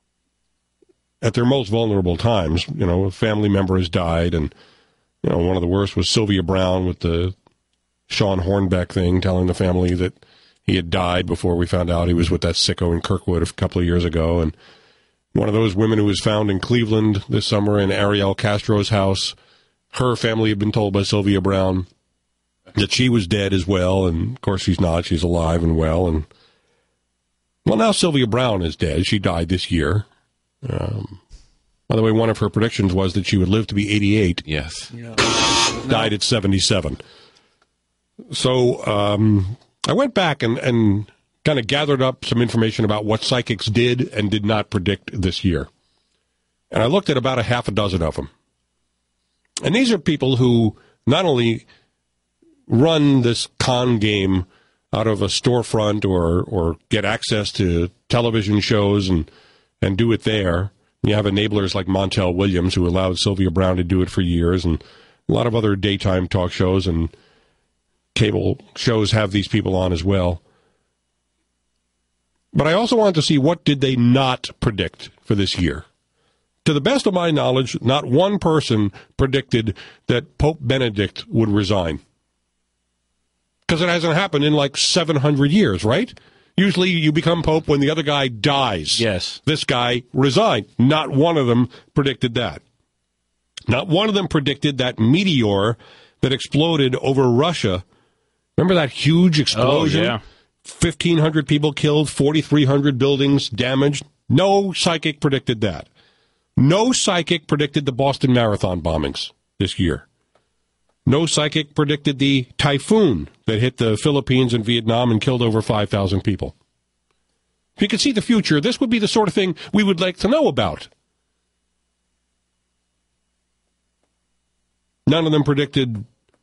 [SPEAKER 5] most vulnerable times. You know, a family member has died, and you know, one of the worst was Sylvia Browne with the Sean Hornbeck thing, telling the family that he had died before we found out he was with that sicko in Kirkwood a couple of years ago. And one of those women who was found in Cleveland this summer in Ariel Castro's house, her family had been told by Sylvia Browne that she was dead as well. And, of course, she's not. She's alive and well. And, well, now Sylvia Browne is dead. She died this year. By the way, one of her predictions was that she would live to be 88.
[SPEAKER 6] Yes.
[SPEAKER 5] Yeah. Died at 77. So I went back and kind of gathered up some information about what psychics did and did not predict this year. And I looked at about a half a dozen of them. And these are people who not only run this con game out of a storefront or get access to television shows and do it there. You have enablers like Montel Williams, who allowed Sylvia Browne to do it for years, and a lot of other daytime talk shows and cable shows have these people on as well. But I also wanted to see, what did they not predict for this year? To the best of my knowledge, not one person predicted that Pope Benedict would resign. Because it hasn't happened in like 700 years, right? Usually you become Pope when the other guy dies.
[SPEAKER 7] Yes.
[SPEAKER 5] This guy resigned. Not one of them predicted that. Not one of them predicted that meteor that exploded over Russia. Remember that huge explosion?
[SPEAKER 7] Oh, yeah.
[SPEAKER 5] 1,500 people killed, 4,300 buildings damaged. No psychic predicted that. No psychic predicted the Boston Marathon bombings this year. No psychic predicted the typhoon that hit the Philippines and Vietnam and killed over 5,000 people. If you could see the future, this would be the sort of thing we would like to know about. None of them predicted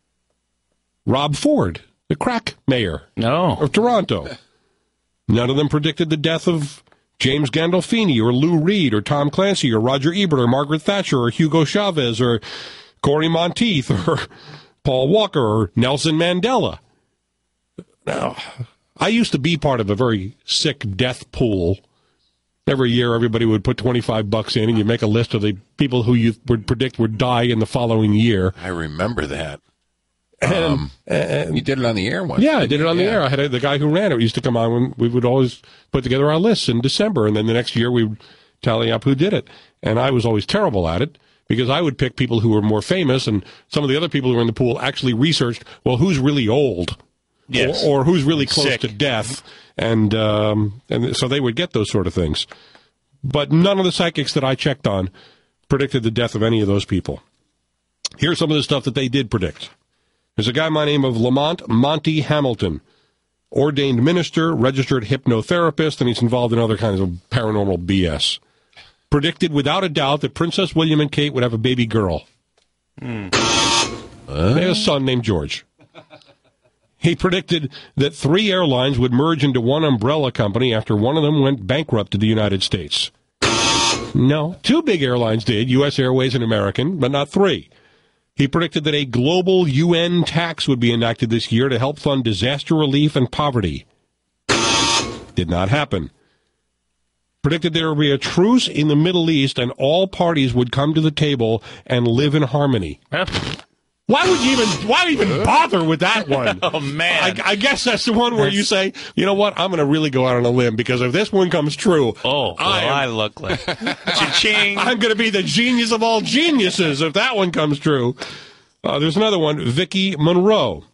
[SPEAKER 5] Rob Ford, the crack mayor of Toronto. None of them predicted the death of James Gandolfini or Lou Reed or Tom Clancy or Roger Ebert or Margaret Thatcher or Hugo Chavez or Corey Monteith or Paul Walker or Nelson Mandela. Now, I used to be part of a very sick death pool. Every year, everybody would put $25 in, and you make a list of the people who you would predict would die in the following year.
[SPEAKER 6] I remember that.
[SPEAKER 5] And
[SPEAKER 6] you did it on the air once.
[SPEAKER 5] Yeah, I did it on the air. I had the guy who ran it used to come on when we would always put together our lists in December, and then the next year we would tally up who did it. And I was always terrible at it because I would pick people who were more famous, and some of the other people who were in the pool actually researched, well, who's really old? Yes. Or who's really close to death, and so they would get those sort of things. But none of the psychics that I checked on predicted the death of any of those people. Here's some of the stuff that they did predict. There's a guy by the name of Lamont Monty Hamilton, ordained minister, registered hypnotherapist, and he's involved in other kinds of paranormal BS. Predicted without a doubt that Princess William and Kate would have a baby girl. They had a son named George. He predicted that 3 airlines would merge into one umbrella company after one of them went bankrupt in the United States. No, 2 big airlines did, U.S. Airways and American, but not 3. He predicted that a global UN tax would be enacted this year to help fund disaster relief and poverty. Did not happen. Predicted there would be a truce in the Middle East and all parties would come to the table and live in harmony. Why even bother with that one?
[SPEAKER 7] Oh, man.
[SPEAKER 5] I guess that's the one where you say, you know what, I'm going to really go out on a limb, because if this one comes true,
[SPEAKER 7] I look like cha-ching.
[SPEAKER 5] I'm going to be the genius of all geniuses if that one comes true. There's another one, Vicky Monroe,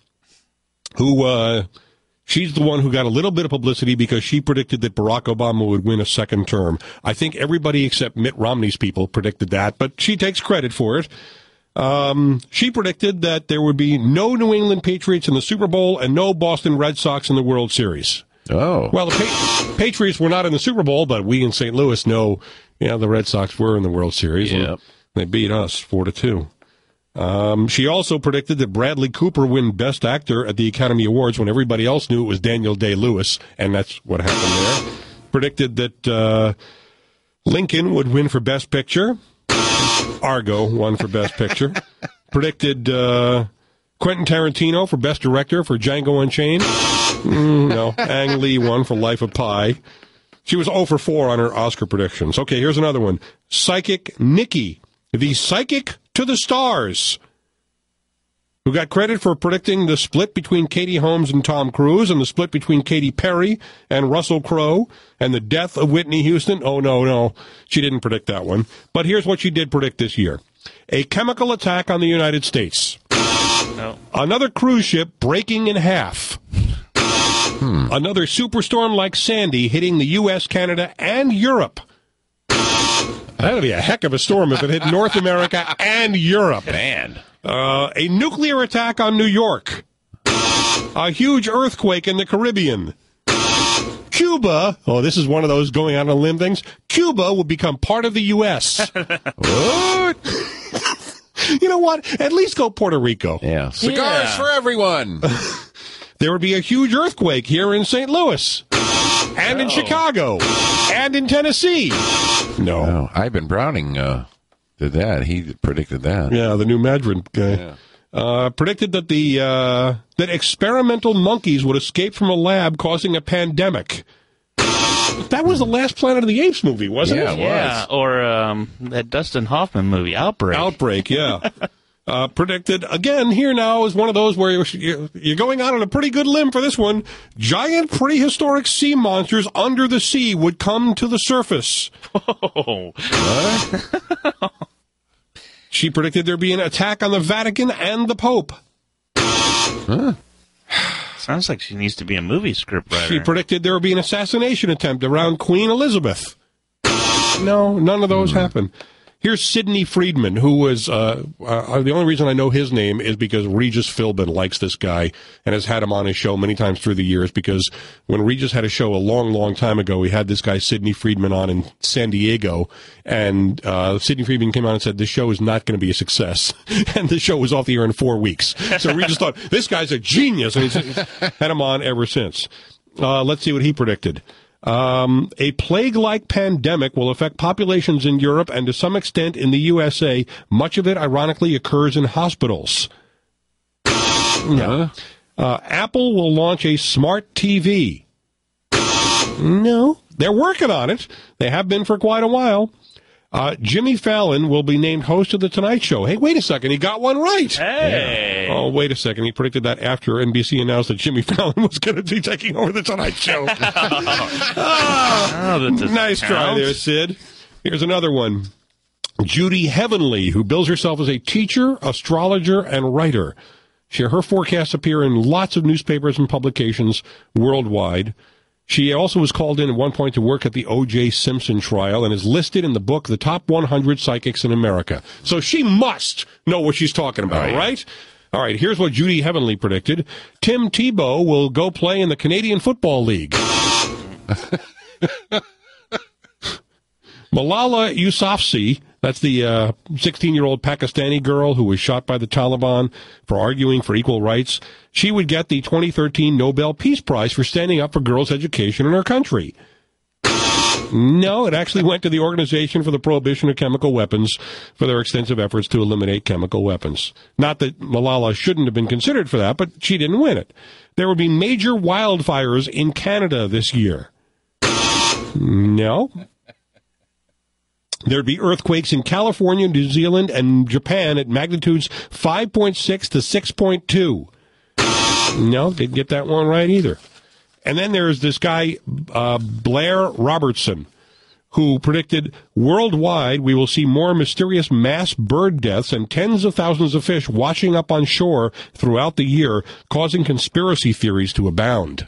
[SPEAKER 5] who she's the one who got a little bit of publicity because she predicted that Barack Obama would win a second term. I think everybody except Mitt Romney's people predicted that, but she takes credit for it. She predicted that there would be no New England Patriots in the Super Bowl and no Boston Red Sox in the World Series.
[SPEAKER 6] Oh.
[SPEAKER 5] Well, the Patriots were not in the Super Bowl, but we in St. Louis know, the Red Sox were in the World Series.
[SPEAKER 6] Yeah.
[SPEAKER 5] And they beat us 4-2. She also predicted that Bradley Cooper win Best Actor at the Academy Awards when everybody else knew it was Daniel Day-Lewis, and that's what happened there. Predicted that Lincoln would win for Best Picture. Argo won for Best Picture. Predicted Quentin Tarantino for Best Director for Django Unchained. No. Ang Lee won for Life of Pi. She was 0 for 4 on her Oscar predictions. Okay, here's another one. Psychic Nikki, the psychic to the stars, who got credit for predicting the split between Katie Holmes and Tom Cruise and the split between Katy Perry and Russell Crowe and the death of Whitney Houston. Oh, no, she didn't predict that one. But here's what she did predict this year. A chemical attack on the United States. No. Another cruise ship breaking in half. Another superstorm like Sandy hitting the U.S., Canada, and Europe. That would be a heck of a storm if it hit North America and Europe.
[SPEAKER 6] Man.
[SPEAKER 5] A nuclear attack on New York. A huge earthquake in the Caribbean. Cuba, this is one of those going out on a limb things. Cuba will become part of the U.S. What? You know what? At least go Puerto Rico.
[SPEAKER 6] Yeah. Cigars for everyone.
[SPEAKER 5] There would be a huge earthquake here in St. Louis. And in Chicago. And in Tennessee. No.
[SPEAKER 6] Ivan Browning did that. He predicted that.
[SPEAKER 5] Yeah, the New Madrid guy. Yeah. Predicted that that experimental monkeys would escape from a lab causing a pandemic. That was the last Planet of the Apes movie, wasn't it?
[SPEAKER 7] Yeah, or that Dustin Hoffman movie, Outbreak.
[SPEAKER 5] Outbreak, yeah. Predicted, again, here now is one of those where you're going out on a pretty good limb for this one. Giant prehistoric sea monsters under the sea would come to the surface.
[SPEAKER 7] Oh.
[SPEAKER 5] What? She predicted there'd be an attack on the Vatican and the Pope.
[SPEAKER 6] Huh.
[SPEAKER 7] Sounds like she needs to be a movie scriptwriter.
[SPEAKER 5] She predicted there would be an assassination attempt around Queen Elizabeth. No, none of those happened. Here's Sidney Friedman, who was, the only reason I know his name is because Regis Philbin likes this guy and has had him on his show many times through the years, because when Regis had a show a long, long time ago, he had this guy Sidney Friedman on in San Diego, and Sidney Friedman came on and said, this show is not going to be a success. And the show was off the air in 4 weeks. So Regis thought, this guy's a genius, and he's had him on ever since. Let's see what he predicted. A plague-like pandemic will affect populations in Europe and to some extent in the USA. Much of it, ironically, occurs in hospitals. Apple will launch a smart TV. No, they're working on it. They have been for quite a while. Jimmy Fallon will be named host of The Tonight Show. Hey, wait a second. He got one right.
[SPEAKER 7] Hey.
[SPEAKER 5] Yeah. Oh, wait a second. He predicted that after NBC announced that Jimmy Fallon was going to be taking over The Tonight Show. Nice try there, Sid. Here's another one. Judy Heavenly, who bills herself as a teacher, astrologer, and writer. Her forecasts appear in lots of newspapers and publications worldwide. She also was called in at one point to work at the O.J. Simpson trial and is listed in the book, The Top 100 Psychics in America. So she must know what she's talking about, right? All right, here's what Judy Heavenly predicted. Tim Tebow will go play in the Canadian Football League. Malala Yousafzai, that's the 16-year-old Pakistani girl who was shot by the Taliban for arguing for equal rights. She would get the 2013 Nobel Peace Prize for standing up for girls' education in her country. No, it actually went to the Organization for the Prohibition of Chemical Weapons for their extensive efforts to eliminate chemical weapons. Not that Malala shouldn't have been considered for that, but she didn't win it. There would be major wildfires in Canada this year. No. There'd be earthquakes in California, New Zealand, and Japan at magnitudes 5.6 to 6.2. No, didn't get that one right either. And then there's this guy, Blair Robertson, who predicted worldwide we will see more mysterious mass bird deaths and tens of thousands of fish washing up on shore throughout the year, causing conspiracy theories to abound.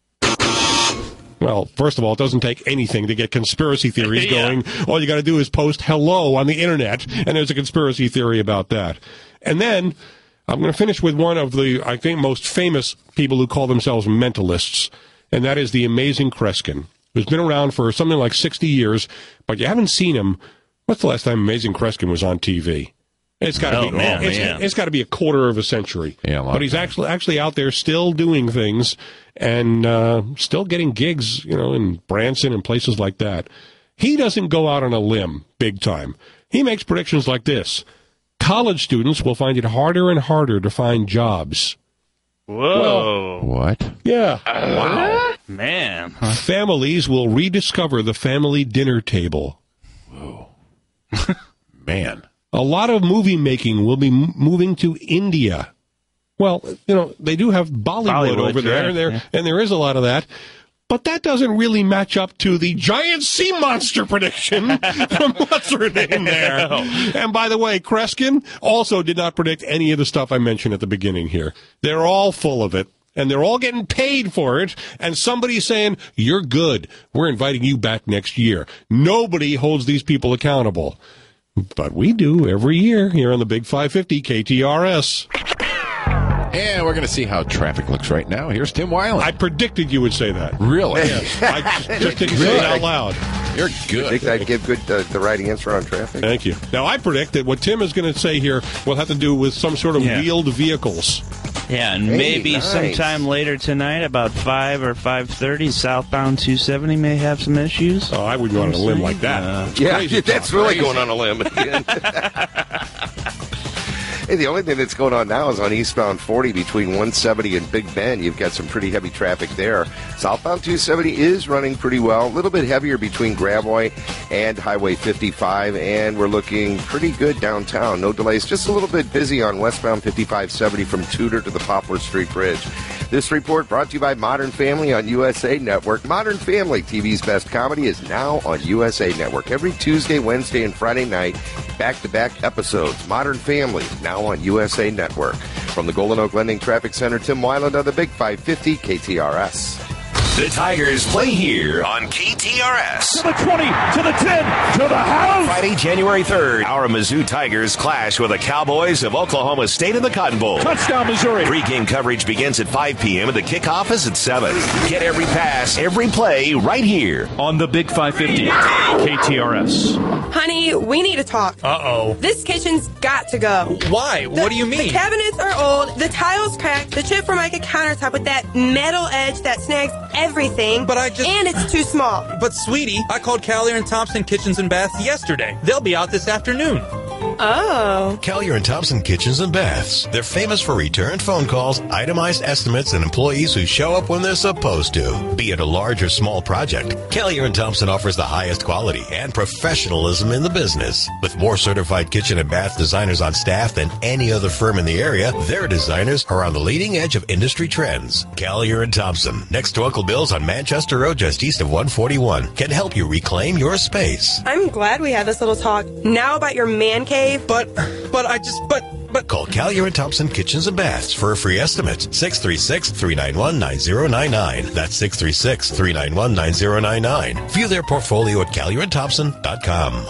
[SPEAKER 5] Well, first of all, it doesn't take anything to get conspiracy theories going. All you got to do is post hello on the internet, and there's a conspiracy theory about that. And then I'm going to finish with one of the, I think, most famous people who call themselves mentalists, and that is the Amazing Kreskin, who's been around for something like 60 years, but you haven't seen him. What's the last time Amazing Kreskin was on TV? It's got to be. It's got to be a quarter of a century. Yeah, but he's actually out there still doing things and still getting gigs, in Branson and places like that. He doesn't go out on a limb big time. He makes predictions like this: college students will find it harder and harder to find jobs.
[SPEAKER 7] Whoa!
[SPEAKER 6] What?
[SPEAKER 5] Yeah.
[SPEAKER 7] Wow, man.
[SPEAKER 5] Families will rediscover the family dinner table.
[SPEAKER 6] Whoa, man.
[SPEAKER 5] A lot of movie making will be moving to India. Well, they do have Bollywood over there, right. And there is a lot of that. But that doesn't really match up to the giant sea monster prediction from what's her name there. And by the way, Kreskin also did not predict any of the stuff I mentioned at the beginning here. They're all full of it. And they're all getting paid for it, and somebody's saying, you're good. We're inviting you back next year. Nobody holds these people accountable. But we do every year here on the Big 550 KTRS.
[SPEAKER 6] And we're going to see how traffic looks right now. Here's Tim Weiland.
[SPEAKER 5] I predicted you would say that.
[SPEAKER 6] Really?
[SPEAKER 5] Yes. I just didn't say it out loud.
[SPEAKER 6] You're good.
[SPEAKER 10] I think I'd give the right answer on traffic.
[SPEAKER 5] Thank you. Now, I predict that what Tim is going to say here will have to do with some sort of wheeled vehicles.
[SPEAKER 7] Yeah, and maybe sometime later tonight, about 5 or 5:30, southbound 270 may have some issues.
[SPEAKER 5] Oh, I wouldn't go on a limb like that.
[SPEAKER 10] That's really going on a limb. Hey, the only thing that's going on now is on eastbound 40 between 170 and Big Bend. You've got some pretty heavy traffic there. Southbound 270 is running pretty well. A little bit heavier between Gravois and Highway 55, and we're looking pretty good downtown. No delays. Just a little bit busy on westbound 5570 from Tudor to the Poplar Street Bridge. This report brought to you by Modern Family on USA Network. Modern Family, TV's best comedy, is now on USA Network. Every Tuesday, Wednesday, and Friday night, back-to-back episodes. Modern Family, now on USA Network. From the Golden Oak Lending Traffic Center, Tim Weiland on the Big 550 KTRS.
[SPEAKER 14] The Tigers play here on KTRS.
[SPEAKER 4] To the 20, to the 10, to the house.
[SPEAKER 14] Friday, January 3rd, our Mizzou Tigers clash with the Cowboys of Oklahoma State in the Cotton Bowl.
[SPEAKER 4] Touchdown, Missouri.
[SPEAKER 14] Pre-game coverage begins at 5 p.m. and the kickoff is at 7. Get every pass, every play right here
[SPEAKER 19] on the Big 550 KTRS.
[SPEAKER 20] Honey, we need to talk.
[SPEAKER 19] Uh-oh.
[SPEAKER 20] This kitchen's got to go.
[SPEAKER 19] Why? What do you mean?
[SPEAKER 20] The cabinets are old, the tiles cracked, the chip Formica countertop with that metal edge that snags everything. And it's too small.
[SPEAKER 19] But, sweetie, I called Callier and Thompson Kitchens and Baths yesterday. They'll be out this afternoon.
[SPEAKER 20] Oh.
[SPEAKER 14] Callier and Thompson Kitchens and Baths. They're famous for returned phone calls, itemized estimates, and employees who show up when they're supposed to. Be it a large or small project, Callier and Thompson offers the highest quality and professionalism in the business. With more certified kitchen and bath designers on staff than any other firm in the area, their designers are on the leading edge of industry trends. Callier and Thompson, next to Uncle Bill's on Manchester Road, just east of 141, can help you reclaim your space.
[SPEAKER 20] I'm glad we had this little talk. Now about your man cave.
[SPEAKER 19] But
[SPEAKER 14] call Callier and Thompson Kitchens and Baths for a free estimate. 636-391-9099. That's 636-391-9099. View their portfolio at CallierandThompson.com.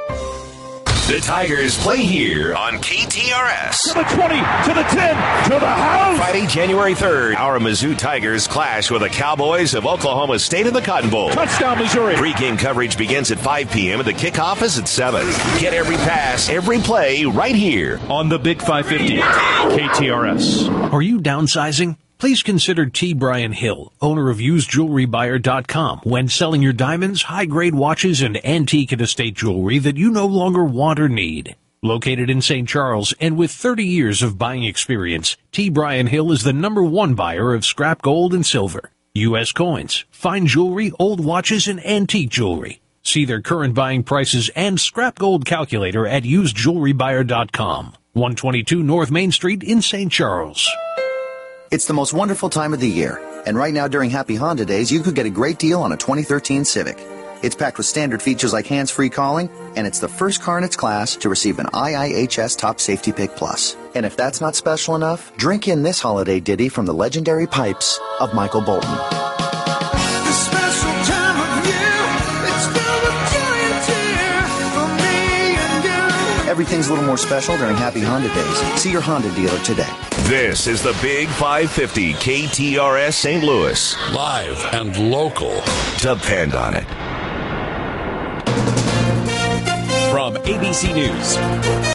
[SPEAKER 14] The Tigers play here on KTRS.
[SPEAKER 4] To the 20, to the 10, to the house.
[SPEAKER 14] Friday, January 3rd, our Mizzou Tigers clash with the Cowboys of Oklahoma State in the Cotton Bowl.
[SPEAKER 4] Touchdown, Missouri.
[SPEAKER 14] Pre-game coverage begins at 5 p.m. and the kickoff is at 7. Get every pass, every play right here
[SPEAKER 19] on the Big 550 KTRS.
[SPEAKER 21] Are you downsizing? Please consider T. Brian Hill, owner of UsedJewelryBuyer.com, when selling your diamonds, high-grade watches, and antique and estate jewelry that you no longer want or need. Located in St. Charles and with 30 years of buying experience, T. Brian Hill is the #1 buyer of scrap gold and silver, U.S. coins, fine jewelry, old watches, and antique jewelry. See their current buying prices and scrap gold calculator at UsedJewelryBuyer.com, 122 North Main Street in St. Charles.
[SPEAKER 22] It's the most wonderful time of the year, and right now during Happy Honda Days, you could get a great deal on a 2013 Civic. It's packed with standard features like hands-free calling, and it's the first car in its class to receive an IIHS Top Safety Pick Plus. And if that's not special enough, drink in this holiday ditty from the legendary pipes of Michael Bolton.
[SPEAKER 4] The special time of year, it's filled with joy and cheer for me and you.
[SPEAKER 22] Everything's a little more special during Happy Honda Days. See your Honda dealer today.
[SPEAKER 14] This is the Big 550 KTRS St. Louis. Live and local. Depend on it.
[SPEAKER 23] From ABC News.